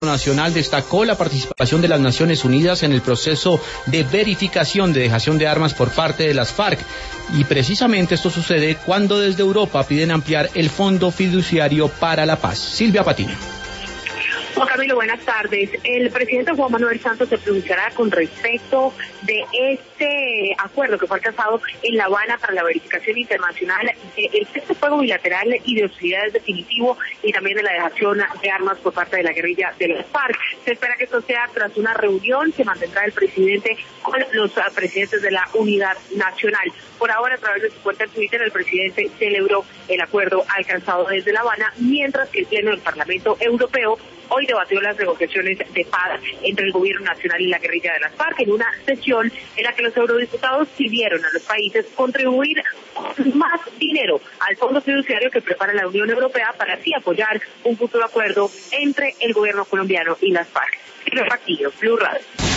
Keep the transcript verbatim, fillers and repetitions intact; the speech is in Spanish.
nacional destacó la participación de las Naciones Unidas en el proceso de verificación de dejación de armas por parte de las FARC. Y precisamente esto sucede cuando desde Europa piden ampliar el Fondo Fiduciario para la Paz. Silvia Patiño. Juan Camilo, buenas tardes. El presidente Juan Manuel Santos se pronunciará con respecto de este acuerdo que fue alcanzado en La Habana para la verificación internacional del cese de fuego bilateral y de hostilidades definitivo y también de la dejación de armas por parte de la guerrilla de las FARC. Se espera que esto sea tras una reunión que mantendrá el presidente con los presidentes de la Unidad Nacional. Por ahora, a través de su cuenta en Twitter, el presidente celebró el acuerdo alcanzado desde La Habana, mientras que el Pleno del Parlamento Europeo hoy debatió las negociaciones de paz entre el gobierno nacional y la guerrilla de las FARC en una sesión en la que los eurodiputados pidieron a los países contribuir con más dinero al fondo fiduciario que prepara la Unión Europea para así apoyar un futuro acuerdo entre el gobierno colombiano y las FARC. Silvia Patiño, Blue Radio.